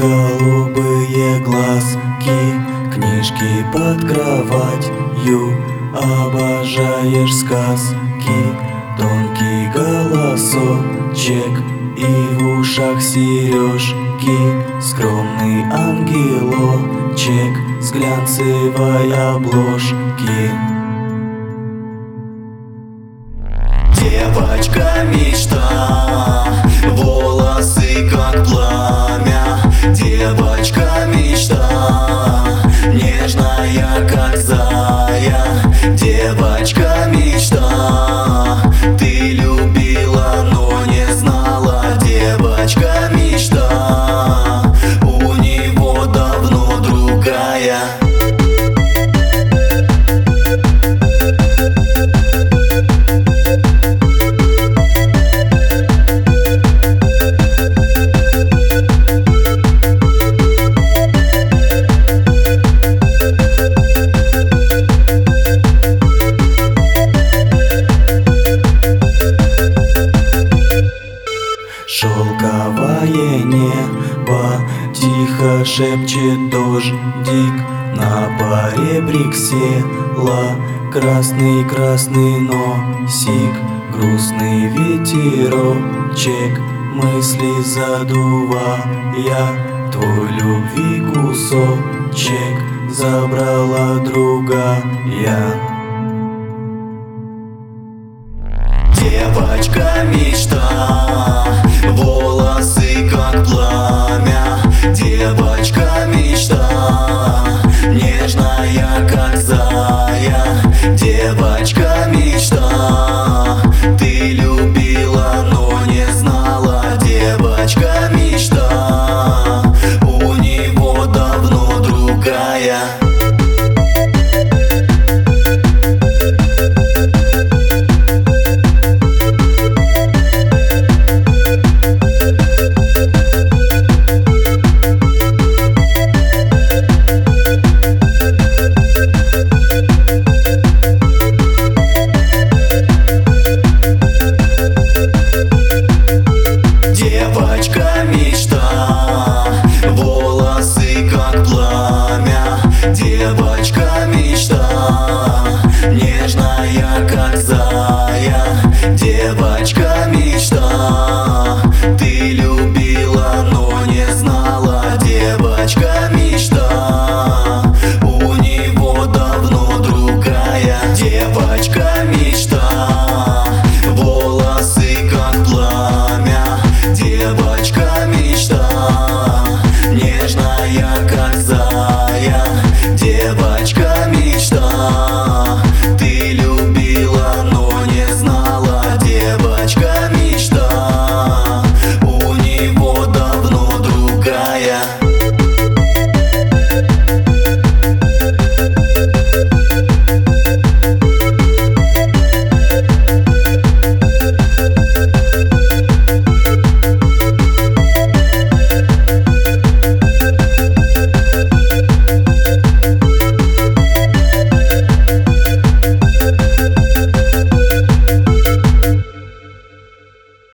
голубые глазки, книжки под кроватью, обожаешь сказки, тонкий голосочек и в ушах сережки, скромный ангелочек с глянцевой обложки. Девочка мечта, волосы как пламя. Девочка мечта, нежная как зая. Девочка мечта, ты любила, но не знала. Девочка мечта, у него давно другая. Шелковое небо тихо шепчет дождик, на паре приксела красный носик, грустный ветерочек мысли задувая. Твой любви кусочек забрала другая. Девочка мечта, волосы как пламя. Девочка